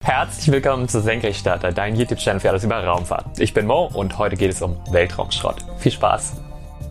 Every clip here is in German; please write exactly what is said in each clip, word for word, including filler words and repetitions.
Herzlich willkommen zu Senkrechtstarter, dein YouTube-Channel für alles über Raumfahrt. Ich bin Mo und heute geht es um Weltraumschrott. Viel Spaß!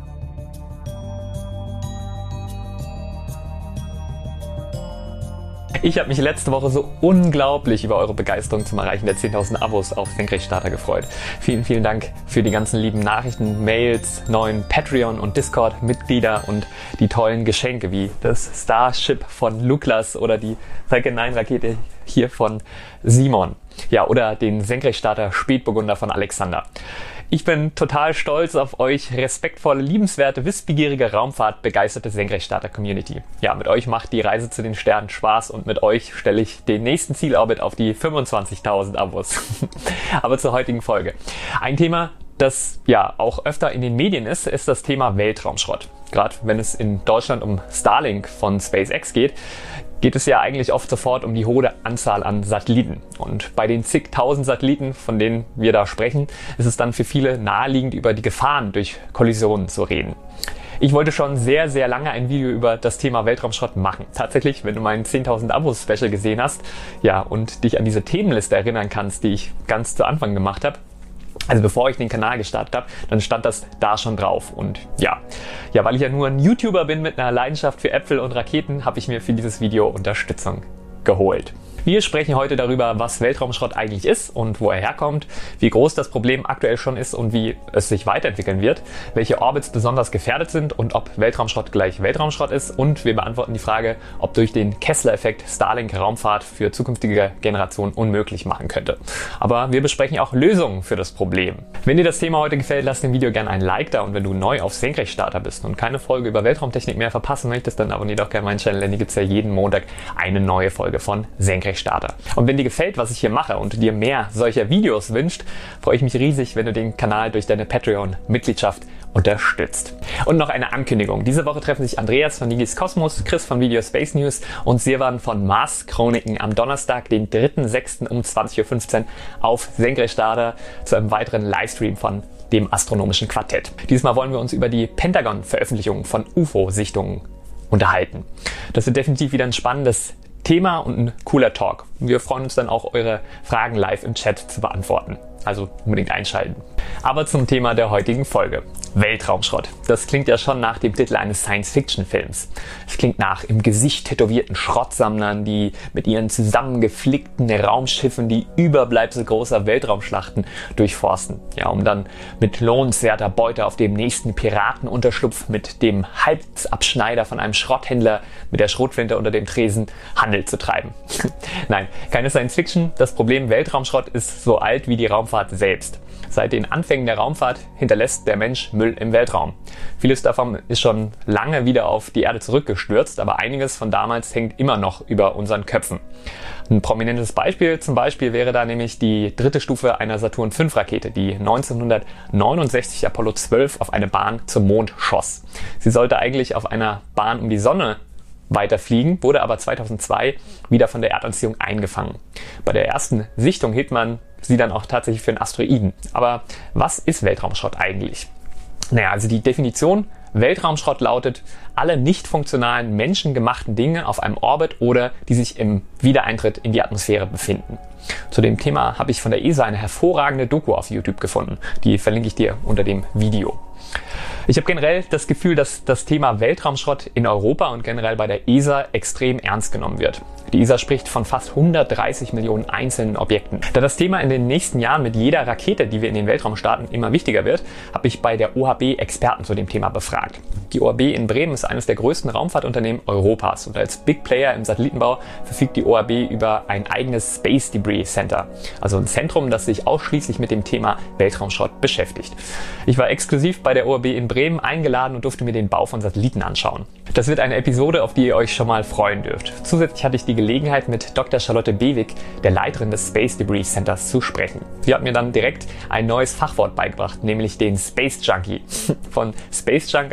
Ich habe mich letzte Woche so unglaublich über eure Begeisterung zum Erreichen der zehntausend Abos auf Senkrechtstarter gefreut. Vielen, vielen Dank für die ganzen lieben Nachrichten, Mails, neuen Patreon- und Discord-Mitglieder und die tollen Geschenke wie das Starship von Luklas oder die Falcon neun Rakete hier von Simon. Ja, oder den Senkrechtstarter Spätburgunder von Alexander. Ich bin total stolz auf euch, respektvolle, liebenswerte, wissbegierige, raumfahrtbegeisterte Senkrechtstarter-Community. Ja, mit euch macht die Reise zu den Sternen Spaß und mit euch stelle ich den nächsten Zielorbit auf die fünfundzwanzigtausend Abos. Aber zur heutigen Folge. Ein Thema, das ja auch öfter in den Medien ist, ist das Thema Weltraumschrott. Gerade wenn es in Deutschland um Starlink von SpaceX geht, geht es ja eigentlich oft sofort um die hohe Anzahl an Satelliten. Und bei den zigtausend Satelliten, von denen wir da sprechen, ist es dann für viele naheliegend, über die Gefahren durch Kollisionen zu reden. Ich wollte schon sehr, sehr lange ein Video über das Thema Weltraumschrott machen. Tatsächlich, wenn du meinen zehntausend Abos-Special gesehen hast, ja, und dich an diese Themenliste erinnern kannst, die ich ganz zu Anfang gemacht habe, also bevor ich den Kanal gestartet habe, dann stand das da schon drauf. Und ja, ja, weil ich ja nur ein YouTuber bin mit einer Leidenschaft für Äpfel und Raketen, habe ich mir für dieses Video Unterstützung geholt. Wir sprechen heute darüber, was Weltraumschrott eigentlich ist und wo er herkommt, wie groß das Problem aktuell schon ist und wie es sich weiterentwickeln wird, welche Orbits besonders gefährdet sind und ob Weltraumschrott gleich Weltraumschrott ist, und wir beantworten die Frage, ob durch den Kessler-Effekt Starlink Raumfahrt für zukünftige Generationen unmöglich machen könnte. Aber wir besprechen auch Lösungen für das Problem. Wenn dir das Thema heute gefällt, lass dem Video gerne ein Like da, und wenn du neu auf Senkrechtstarter bist und keine Folge über Weltraumtechnik mehr verpassen möchtest, dann abonniere doch gerne meinen Channel, denn hier gibt es ja jeden Montag eine neue Folge von Senkrechtstarter. Und wenn dir gefällt, was ich hier mache und dir mehr solcher Videos wünscht, freue ich mich riesig, wenn du den Kanal durch deine Patreon-Mitgliedschaft unterstützt. Und noch eine Ankündigung. Diese Woche treffen sich Andreas von Nigis Kosmos, Chris von Video Space News und Sirwan von Mars Chroniken am Donnerstag, den dritten sechsten um zwanzig Uhr fünfzehn auf Senkrechtstarter zu einem weiteren Livestream von dem astronomischen Quartett. Diesmal wollen wir uns über die Pentagon-Veröffentlichung von U F O-Sichtungen unterhalten. Das wird definitiv wieder ein spannendes Thema und ein cooler Talk. Wir freuen uns dann auch, eure Fragen live im Chat zu beantworten. Also unbedingt einschalten. Aber zum Thema der heutigen Folge. Weltraumschrott. Das klingt ja schon nach dem Titel eines Science-Fiction-Films. Es klingt nach im Gesicht tätowierten Schrottsammlern, die mit ihren zusammengeflickten Raumschiffen die Überbleibsel großer Weltraumschlachten durchforsten. Ja, um dann mit lohnenswerter Beute auf dem nächsten Piratenunterschlupf mit dem Halsabschneider von einem Schrotthändler mit der Schrotflinte unter dem Tresen Handel zu treiben. Nein, keine Science-Fiction. Das Problem Weltraumschrott ist so alt wie die Raumfahrt selbst. Seit den Anfängen der Raumfahrt hinterlässt der Mensch Müll im Weltraum. Vieles davon ist schon lange wieder auf die Erde zurückgestürzt, aber einiges von damals hängt immer noch über unseren Köpfen. Ein prominentes Beispiel zum Beispiel wäre da nämlich die dritte Stufe einer Saturn fünf Rakete, die neunzehnhundertneunundsechzig Apollo zwölf auf eine Bahn zum Mond schoss. Sie sollte eigentlich auf einer Bahn um die Sonne weiterfliegen, wurde aber zweitausendzwei wieder von der Erdanziehung eingefangen. Bei der ersten Sichtung hielt man sie dann auch tatsächlich für einen Asteroiden. Aber was ist Weltraumschrott eigentlich? Naja, also die Definition Weltraumschrott lautet: alle nicht funktionalen menschengemachten Dinge auf einem Orbit oder die sich im Wiedereintritt in die Atmosphäre befinden. Zu dem Thema habe ich von der E S A eine hervorragende Doku auf YouTube gefunden. Die verlinke ich dir unter dem Video. Ich habe generell das Gefühl, dass das Thema Weltraumschrott in Europa und generell bei der E S A extrem ernst genommen wird. Die E S A spricht von fast hundertdreißig Millionen einzelnen Objekten. Da das Thema in den nächsten Jahren mit jeder Rakete, die wir in den Weltraum starten, immer wichtiger wird, habe ich bei der O H B Experten zu dem Thema befragt. Die O H B in Bremen ist eines der größten Raumfahrtunternehmen Europas und als Big Player im Satellitenbau verfügt die O H B über ein eigenes Space Debris Center, also ein Zentrum, das sich ausschließlich mit dem Thema Weltraumschrott beschäftigt. Ich war exklusiv bei der O H B in Bremen eingeladen und durfte mir den Bau von Satelliten anschauen. Das wird eine Episode, auf die ihr euch schon mal freuen dürft. Zusätzlich hatte ich die Gelegenheit, mit Doktor Charlotte Bewig, der Leiterin des Space Debris Centers, zu sprechen. Sie hat mir dann direkt ein neues Fachwort beigebracht, nämlich den Space Junkie. Von Space Junk, also dem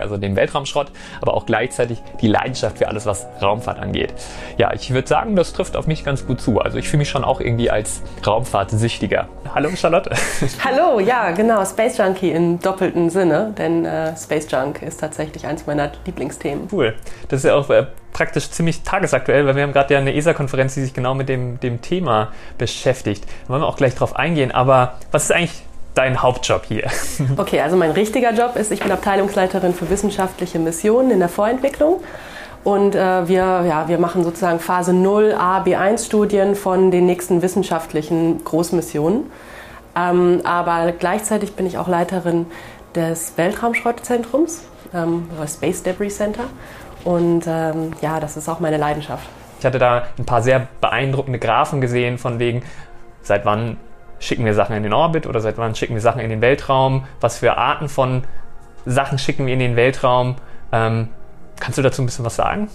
Weltraumschrott, aber auch gleichzeitig die Leidenschaft für alles, was Raumfahrt angeht. Ja, ich würde sagen, das trifft auf mich ganz gut zu. Also ich fühle mich schon auch irgendwie als Raumfahrtsüchtiger. Hallo Charlotte. Hallo, ja genau, Space Junkie im doppelten Sinne, denn äh, Space Junk ist tatsächlich eins meiner Lieblingsthemen. Cool. Das ist ja auch äh, praktisch ziemlich tagesaktuell, weil wir haben gerade ja eine E S A-Konferenz, die sich genau mit dem, dem Thema beschäftigt. Da wollen wir auch gleich drauf eingehen, aber was ist eigentlich dein Hauptjob hier? Okay, also mein richtiger Job ist, ich bin Abteilungsleiterin für wissenschaftliche Missionen in der Vorentwicklung. Und äh, wir, ja, wir machen sozusagen Phase null A B eins Studien von den nächsten wissenschaftlichen Großmissionen. Ähm, aber gleichzeitig bin ich auch Leiterin des Weltraumschrottzentrums, ähm, Space Debris Center. Und ähm, ja, das ist auch meine Leidenschaft. Ich hatte da ein paar sehr beeindruckende Graphen gesehen, von wegen, seit wann schicken wir Sachen in den Orbit oder seit wann schicken wir Sachen in den Weltraum, was für Arten von Sachen schicken wir in den Weltraum. Ähm, kannst du dazu ein bisschen was sagen?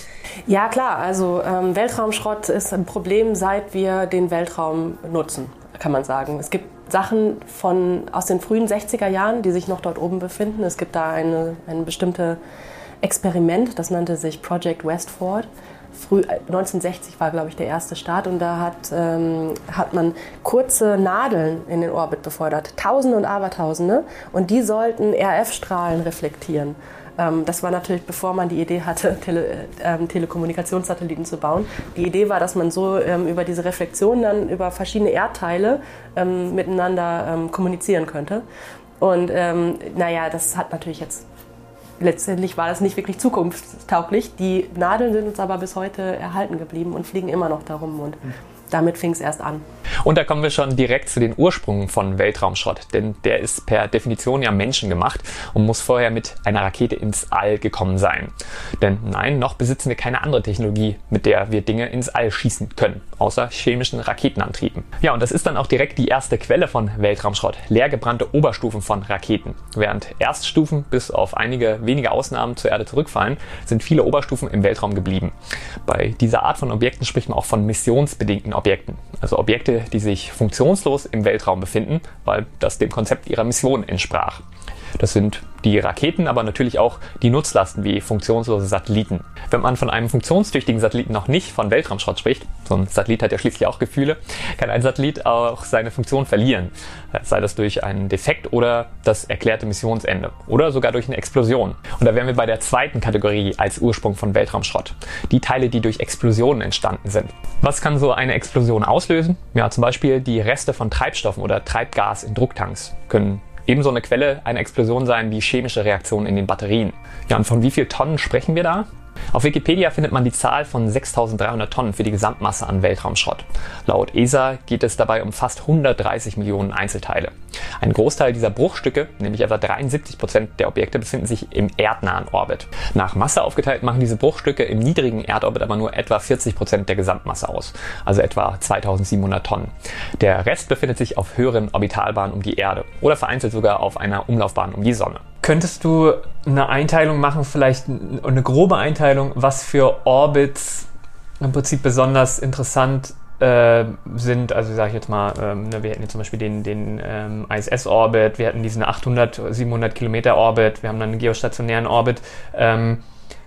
Ja klar, also ähm, Weltraumschrott ist ein Problem, seit wir den Weltraum nutzen, kann man sagen. Es gibt Sachen von, aus den frühen sechziger Jahren, die sich noch dort oben befinden. Es gibt da eine, eine bestimmte Experiment, das nannte sich Project Westford. Früh, neunzehnhundertsechzig war, glaube ich, der erste Start und da hat, ähm, hat man kurze Nadeln in den Orbit befördert, Tausende und Abertausende, und die sollten R F-Strahlen reflektieren. Ähm, das war natürlich, bevor man die Idee hatte, Tele, ähm, Telekommunikationssatelliten zu bauen. Die Idee war, dass man so ähm, über diese Reflexion dann über verschiedene Erdteile ähm, miteinander ähm, kommunizieren könnte. Und ähm, naja, das hat natürlich jetzt letztendlich war das nicht wirklich zukunftstauglich. Die Nadeln sind uns aber bis heute erhalten geblieben und fliegen immer noch darum. Und damit fing es erst an. Und da kommen wir schon direkt zu den Ursprüngen von Weltraumschrott, denn der ist per Definition ja menschengemacht und muss vorher mit einer Rakete ins All gekommen sein. Denn nein, noch besitzen wir keine andere Technologie, mit der wir Dinge ins All schießen können, außer chemischen Raketenantrieben. Ja, und das ist dann auch direkt die erste Quelle von Weltraumschrott, leer gebrannte Oberstufen von Raketen. Während Erststufen bis auf einige wenige Ausnahmen zur Erde zurückfallen, sind viele Oberstufen im Weltraum geblieben. Bei dieser Art von Objekten spricht man auch von missionsbedingten Objekten, also Objekte, die sich funktionslos im Weltraum befinden, weil das dem Konzept ihrer Mission entsprach. Das sind die Raketen, aber natürlich auch die Nutzlasten wie funktionslose Satelliten. Wenn man von einem funktionstüchtigen Satelliten noch nicht von Weltraumschrott spricht, so ein Satellit hat ja schließlich auch Gefühle, kann ein Satellit auch seine Funktion verlieren. Sei das durch einen Defekt oder das erklärte Missionsende oder sogar durch eine Explosion. Und da wären wir bei der zweiten Kategorie als Ursprung von Weltraumschrott. Die Teile, die durch Explosionen entstanden sind. Was kann so eine Explosion auslösen? Ja, zum Beispiel die Reste von Treibstoffen oder Treibgas in Drucktanks können ebenso eine Quelle einer Explosion sein wie chemische Reaktionen in den Batterien. Ja, und von wie viel Tonnen sprechen wir da? Auf Wikipedia findet man die Zahl von sechstausenddreihundert Tonnen für die Gesamtmasse an Weltraumschrott. Laut E S A geht es dabei um fast hundertdreißig Millionen Einzelteile. Ein Großteil dieser Bruchstücke, nämlich etwa dreiundsiebzig Prozent der Objekte, befinden sich im erdnahen Orbit. Nach Masse aufgeteilt machen diese Bruchstücke im niedrigen Erdorbit aber nur etwa vierzig Prozent der Gesamtmasse aus, also etwa zweitausendsiebenhundert Tonnen. Der Rest befindet sich auf höheren Orbitalbahnen um die Erde oder vereinzelt sogar auf einer Umlaufbahn um die Sonne. Könntest du eine Einteilung machen, vielleicht eine grobe Einteilung, was für Orbits im Prinzip besonders interessant äh, sind? Also sage ich jetzt mal, ähm, wir hätten jetzt zum Beispiel den, den ähm, I S S-Orbit, wir hatten diesen achthundert, siebenhundert Kilometer Orbit, wir haben dann einen geostationären Orbit. Ähm,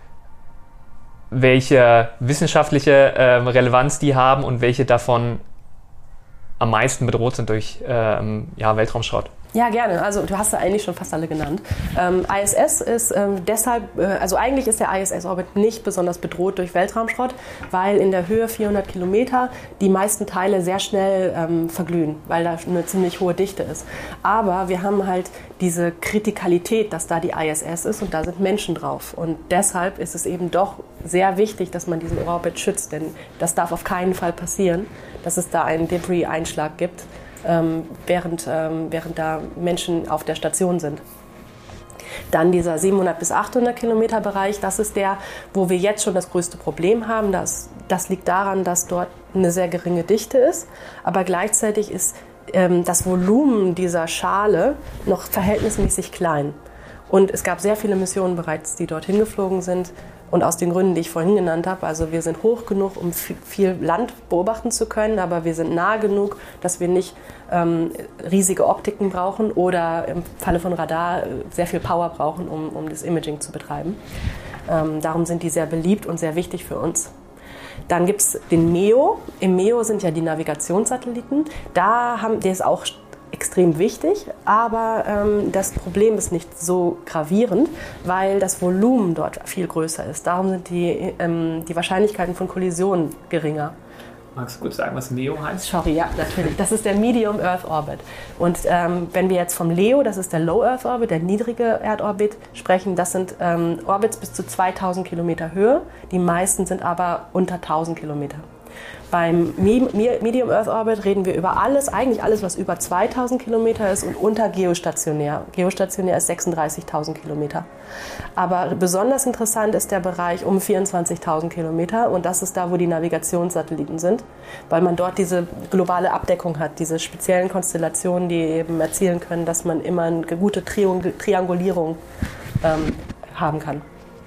welche wissenschaftliche äh, Relevanz die haben und welche davon am meisten bedroht sind durch ähm, ja, Weltraumschrott? Ja, gerne. Also du hast ja eigentlich schon fast alle genannt. Ähm, I S S ist ähm, deshalb, äh, also eigentlich ist der I S S-Orbit nicht besonders bedroht durch Weltraumschrott, weil in der Höhe vierhundert Kilometer die meisten Teile sehr schnell ähm, verglühen, weil da eine ziemlich hohe Dichte ist. Aber wir haben halt diese Kritikalität, dass da die I S S ist und da sind Menschen drauf. Und deshalb ist es eben doch sehr wichtig, dass man diesen Orbit schützt, denn das darf auf keinen Fall passieren, dass es da einen Debris-Einschlag gibt. Ähm, während, ähm, während da Menschen auf der Station sind. Dann dieser siebenhundert bis achthundert Kilometer Bereich, das ist der, wo wir jetzt schon das größte Problem haben. Das, das liegt daran, dass dort eine sehr geringe Dichte ist, aber gleichzeitig ist ähm, das Volumen dieser Schale noch verhältnismäßig klein. Und es gab sehr viele Missionen bereits, die dorthin geflogen sind, Und aus den Gründen, die ich vorhin genannt habe, also wir sind hoch genug, um viel Land beobachten zu können, aber wir sind nah genug, dass wir nicht ähm, riesige Optiken brauchen oder im Falle von Radar sehr viel Power brauchen, um, um das Imaging zu betreiben. Ähm, darum sind die sehr beliebt und sehr wichtig für uns. Dann gibt es den M E O. Im M E O sind ja die Navigationssatelliten. Da haben, der ist auch extrem wichtig, aber ähm, das Problem ist nicht so gravierend, weil das Volumen dort viel größer ist. Darum sind die, ähm, die Wahrscheinlichkeiten von Kollisionen geringer. Magst du kurz sagen, was M E O heißt? Sorry, ja, natürlich. Das ist der Medium Earth Orbit. Und ähm, wenn wir jetzt vom L E O, das ist der Low Earth Orbit, der niedrige Erdorbit, sprechen, das sind ähm, Orbits bis zu zweitausend Kilometer Höhe. Die meisten sind aber unter tausend Kilometer. Beim Medium Earth Orbit reden wir über alles, eigentlich alles, was über zweitausend Kilometer ist und unter geostationär. Geostationär ist sechsunddreißigtausend Kilometer. Aber besonders interessant ist der Bereich um vierundzwanzigtausend Kilometer und das ist da, wo die Navigationssatelliten sind, weil man dort diese globale Abdeckung hat, diese speziellen Konstellationen, die eben erzielen können, dass man immer eine gute Triangulierung ähm, haben kann.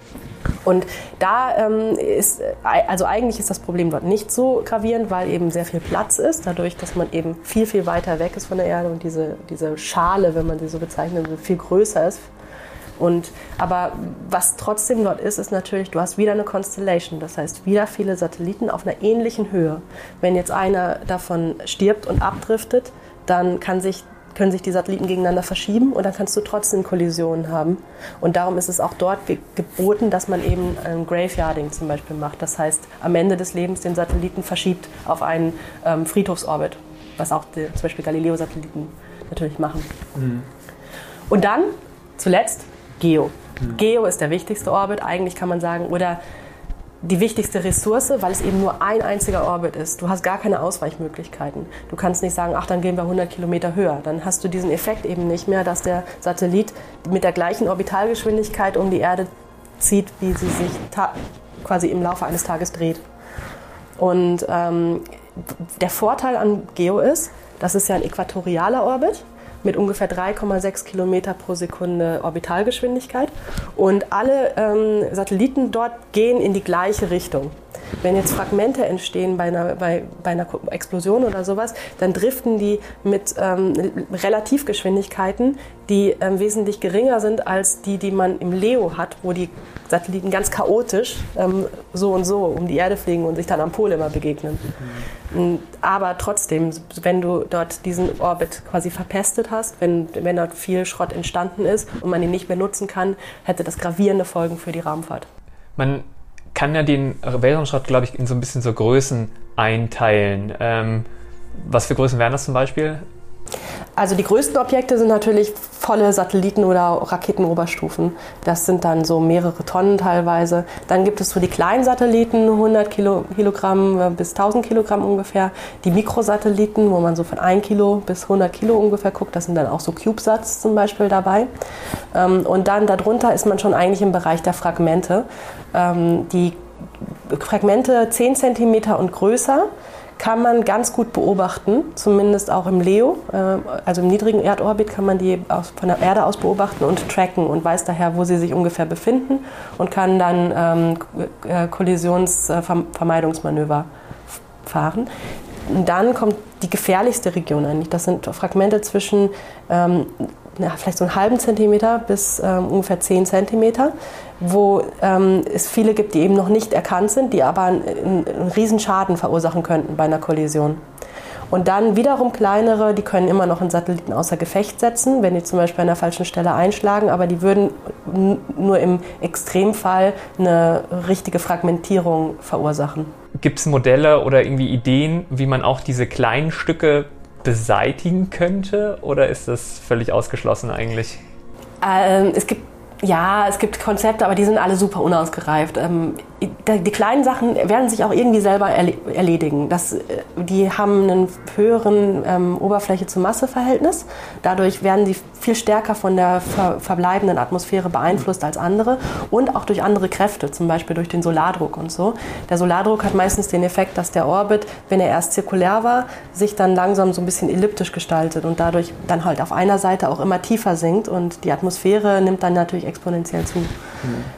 Und da ähm, ist, also eigentlich ist das Problem dort nicht so gravierend, weil eben sehr viel Platz ist, dadurch, dass man eben viel, viel weiter weg ist von der Erde und diese, diese Schale, wenn man sie so bezeichnet, viel größer ist. Und, aber was trotzdem dort ist, ist natürlich, du hast wieder eine Constellation, das heißt wieder viele Satelliten auf einer ähnlichen Höhe. Wenn jetzt einer davon stirbt und abdriftet, dann kann sich können sich die Satelliten gegeneinander verschieben und dann kannst du trotzdem Kollisionen haben. Und darum ist es auch dort ge- geboten, dass man eben ein Graveyarding zum Beispiel macht. Das heißt, am Ende des Lebens den Satelliten verschiebt auf einen ähm, Friedhofsorbit, was auch die, zum Beispiel Galileo-Satelliten natürlich machen. Mhm. Und dann, zuletzt, Geo. Mhm. Geo ist der wichtigste Orbit, eigentlich kann man sagen, oder die wichtigste Ressource, weil es eben nur ein einziger Orbit ist. Du hast gar keine Ausweichmöglichkeiten. Du kannst nicht sagen, ach, dann gehen wir hundert Kilometer höher. Dann hast du diesen Effekt eben nicht mehr, dass der Satellit mit der gleichen Orbitalgeschwindigkeit um die Erde zieht, wie sie sich ta- quasi im Laufe eines Tages dreht. Und ähm, der Vorteil an Geo ist, das ist ja ein äquatorialer Orbit mit ungefähr drei Komma sechs Kilometer pro Sekunde Orbitalgeschwindigkeit. Und alle ähm, Satelliten dort gehen in die gleiche Richtung. Wenn jetzt Fragmente entstehen bei einer, bei, bei einer Explosion oder sowas, dann driften die mit ähm, Relativgeschwindigkeiten, die ähm, wesentlich geringer sind als die, die man im L E O hat, wo die Satelliten ganz chaotisch ähm, so und so um die Erde fliegen und sich dann am Pol immer begegnen. Mhm. Aber trotzdem, wenn du dort diesen Orbit quasi verpestet hast, wenn, wenn dort viel Schrott entstanden ist und man ihn nicht mehr nutzen kann, hätte das gravierende Folgen für die Raumfahrt. Man kann ja den Weltraumschrott, glaube ich, in so ein bisschen so Größen einteilen. Ähm, was für Größen wären das zum Beispiel? Also die größten Objekte sind natürlich volle Satelliten oder Raketenoberstufen. Das sind dann so mehrere Tonnen teilweise. Dann gibt es so die kleinen Satelliten, hundert Kilogramm bis tausend Kilogramm ungefähr. Die Mikrosatelliten, wo man so von ein Kilo bis hundert Kilo ungefähr guckt. Das sind dann auch so CubeSats zum Beispiel dabei. Und dann darunter ist man schon eigentlich im Bereich der Fragmente. Die Fragmente zehn Zentimeter und größer kann man ganz gut beobachten, zumindest auch im L E O, also im niedrigen Erdorbit kann man die von der Erde aus beobachten und tracken und weiß daher, wo sie sich ungefähr befinden und kann dann ähm, Kollisionsvermeidungsmanöver fahren. Und dann kommt die gefährlichste Region eigentlich. Das sind Fragmente zwischen ähm, ja, vielleicht so einen halben Zentimeter bis ähm, ungefähr zehn Zentimeter, wo ähm, es viele gibt, die eben noch nicht erkannt sind, die aber einen, einen riesen Schaden verursachen könnten bei einer Kollision. Und dann wiederum kleinere, die können immer noch einen Satelliten außer Gefecht setzen, wenn die zum Beispiel an der falschen Stelle einschlagen, aber die würden n- nur im Extremfall eine richtige Fragmentierung verursachen. Gibt es Modelle oder irgendwie Ideen, wie man auch diese kleinen Stücke beseitigen könnte, oder ist das völlig ausgeschlossen eigentlich? Ähm, es gibt Ja, es gibt Konzepte, aber die sind alle super unausgereift. Ähm, die kleinen Sachen werden sich auch irgendwie selber erledigen. Das, die haben einen höheren ähm, Oberfläche-zu-Masse-Verhältnis. Dadurch werden sie viel stärker von der ver- verbleibenden Atmosphäre beeinflusst als andere und auch durch andere Kräfte, zum Beispiel durch den Solardruck und so. Der Solardruck hat meistens den Effekt, dass der Orbit, wenn er erst zirkulär war, sich dann langsam so ein bisschen elliptisch gestaltet und dadurch dann halt auf einer Seite auch immer tiefer sinkt und die Atmosphäre nimmt dann natürlich exponentiell zu. Mhm.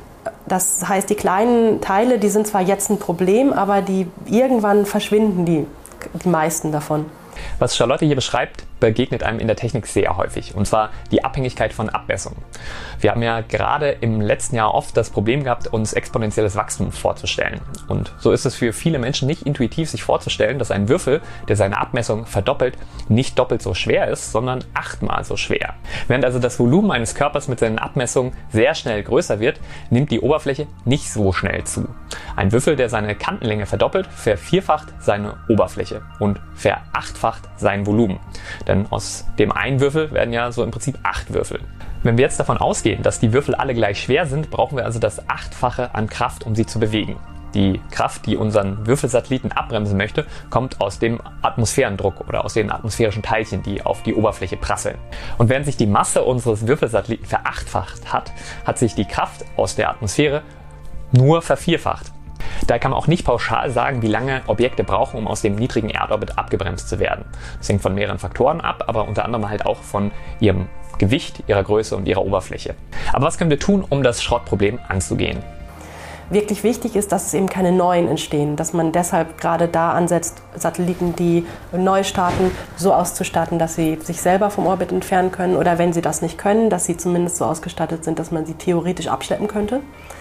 Das heißt, die kleinen Teile, die sind zwar jetzt ein Problem, aber die irgendwann verschwinden die, die meisten davon. Was Charlotte hier beschreibt, begegnet einem in der Technik sehr häufig, und zwar die Abhängigkeit von Abmessungen. Wir haben ja gerade im letzten Jahr oft das Problem gehabt, uns exponentielles Wachstum vorzustellen. Und so ist es für viele Menschen nicht intuitiv, sich vorzustellen, dass ein Würfel, der seine Abmessung verdoppelt, nicht doppelt so schwer ist, sondern achtmal so schwer. Während also das Volumen eines Körpers mit seinen Abmessungen sehr schnell größer wird, nimmt die Oberfläche nicht so schnell zu. Ein Würfel, der seine Kantenlänge verdoppelt, vervierfacht seine Oberfläche und verachtfacht sein Volumen. Denn aus dem einen Würfel werden ja so im Prinzip acht Würfel. Wenn wir jetzt davon ausgehen, dass die Würfel alle gleich schwer sind, brauchen wir also das Achtfache an Kraft, um sie zu bewegen. Die Kraft, die unseren Würfelsatelliten abbremsen möchte, kommt aus dem Atmosphärendruck oder aus den atmosphärischen Teilchen, die auf die Oberfläche prasseln. Und während sich die Masse unseres Würfelsatelliten verachtfacht hat, hat sich die Kraft aus der Atmosphäre nur vervierfacht. Da kann man auch nicht pauschal sagen, wie lange Objekte brauchen, um aus dem niedrigen Erdorbit abgebremst zu werden. Das hängt von mehreren Faktoren ab, aber unter anderem halt auch von ihrem Gewicht, ihrer Größe und ihrer Oberfläche. Aber was können wir tun, um das Schrottproblem anzugehen? Wirklich wichtig ist, dass es eben keine neuen entstehen, dass man deshalb gerade da ansetzt, Satelliten, die neu starten, so auszustatten, dass sie sich selber vom Orbit entfernen können, oder wenn sie das nicht können, dass sie zumindest so ausgestattet sind, dass man sie theoretisch abschleppen könnte.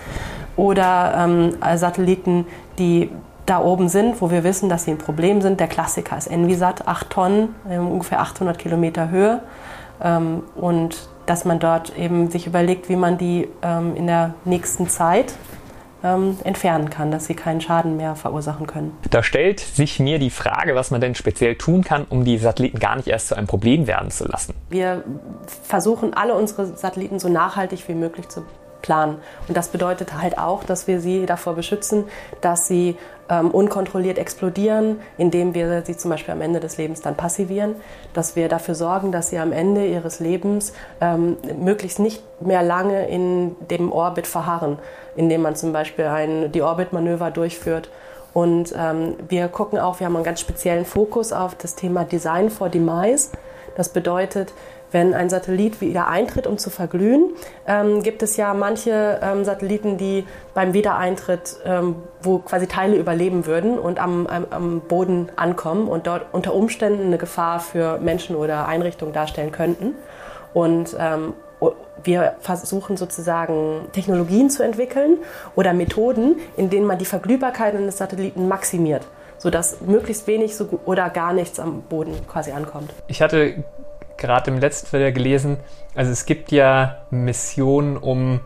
Oder ähm, Satelliten, die da oben sind, wo wir wissen, dass sie ein Problem sind. Der Klassiker ist Envisat, acht Tonnen, ähm, ungefähr achthundert Kilometer Höhe. Ähm, und dass man dort eben sich überlegt, wie man die ähm, in der nächsten Zeit ähm, entfernen kann, dass sie keinen Schaden mehr verursachen können. Da stellt sich mir die Frage, was man denn speziell tun kann, um die Satelliten gar nicht erst zu einem Problem werden zu lassen. Wir versuchen, alle unsere Satelliten so nachhaltig wie möglich zu planen. Und das bedeutet halt auch, dass wir sie davor beschützen, dass sie ähm, unkontrolliert explodieren, indem wir sie zum Beispiel am Ende des Lebens dann passivieren, dass wir dafür sorgen, dass sie am Ende ihres Lebens ähm, möglichst nicht mehr lange in dem Orbit verharren, indem man zum Beispiel ein, die Orbitmanöver durchführt. Und ähm, wir gucken auch, wir haben einen ganz speziellen Fokus auf das Thema Design for Demise. Das bedeutet, wenn ein Satellit wieder eintritt, um zu verglühen, ähm, gibt es ja manche ähm, Satelliten, die beim Wiedereintritt, ähm, wo quasi Teile überleben würden und am, am, am Boden ankommen und dort unter Umständen eine Gefahr für Menschen oder Einrichtungen darstellen könnten. Und ähm, wir versuchen sozusagen Technologien zu entwickeln oder Methoden, in denen man die Verglühbarkeit eines Satelliten maximiert, sodass möglichst wenig so oder gar nichts am Boden quasi ankommt. Ich hatte gerade im letzten Video gelesen, also es gibt ja Missionen, um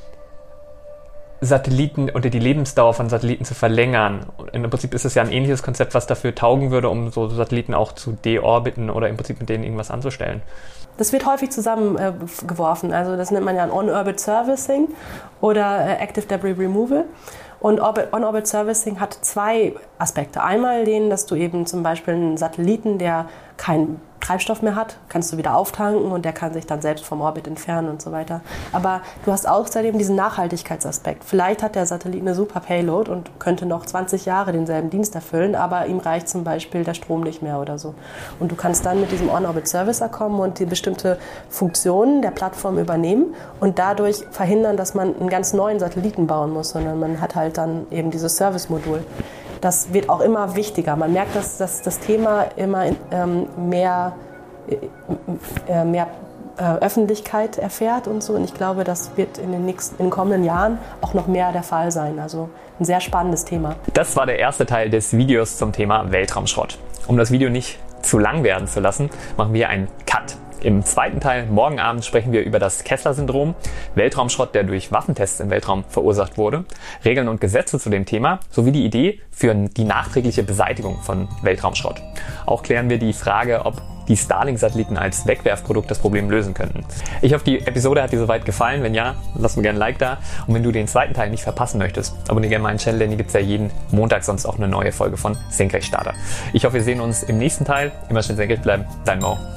Satelliten oder die Lebensdauer von Satelliten zu verlängern. Und im Prinzip ist es ja ein ähnliches Konzept, was dafür taugen würde, um so Satelliten auch zu deorbiten oder im Prinzip mit denen irgendwas anzustellen. Das wird häufig zusammengeworfen. Äh, also das nennt man ja ein On-Orbit Servicing oder äh, Active Debris Removal. Und On-Orbit Servicing hat zwei Aspekte. Einmal den, dass du eben zum Beispiel einen Satelliten, der keinen Treibstoff mehr hat, kannst du wieder auftanken und der kann sich dann selbst vom Orbit entfernen und so weiter. Aber du hast außerdem diesen Nachhaltigkeitsaspekt. Vielleicht hat der Satellit eine super Payload und könnte noch zwanzig Jahre denselben Dienst erfüllen, aber ihm reicht zum Beispiel der Strom nicht mehr oder so. Und du kannst dann mit diesem On-Orbit Servicer kommen und die bestimmte Funktionen der Plattform übernehmen und dadurch verhindern, dass man einen ganz neuen Satelliten bauen muss, sondern man hat halt dann eben dieses Service-Modul. Das wird auch immer wichtiger. Man merkt, dass, dass das Thema immer ähm, mehr, äh, mehr äh, Öffentlichkeit erfährt und so. Und ich glaube, das wird in den, nächsten, in den kommenden Jahren auch noch mehr der Fall sein. Also ein sehr spannendes Thema. Das war der erste Teil des Videos zum Thema Weltraumschrott. Um das Video nicht zu lang werden zu lassen, machen wir einen Cut. Im zweiten Teil, morgen Abend, sprechen wir über das Kessler-Syndrom, Weltraumschrott, der durch Waffentests im Weltraum verursacht wurde, Regeln und Gesetze zu dem Thema, sowie die Idee für die nachträgliche Beseitigung von Weltraumschrott. Auch klären wir die Frage, ob die Starlink-Satelliten als Wegwerfprodukt das Problem lösen könnten. Ich hoffe, die Episode hat dir soweit gefallen. Wenn ja, lass mir gerne ein Like da. Und wenn du den zweiten Teil nicht verpassen möchtest, abonniere gerne meinen Channel, denn hier gibt es ja jeden Montag sonst auch eine neue Folge von Senkrechtstarter. Ich hoffe, wir sehen uns im nächsten Teil. Immer schön senkrecht bleiben. Dein Mo.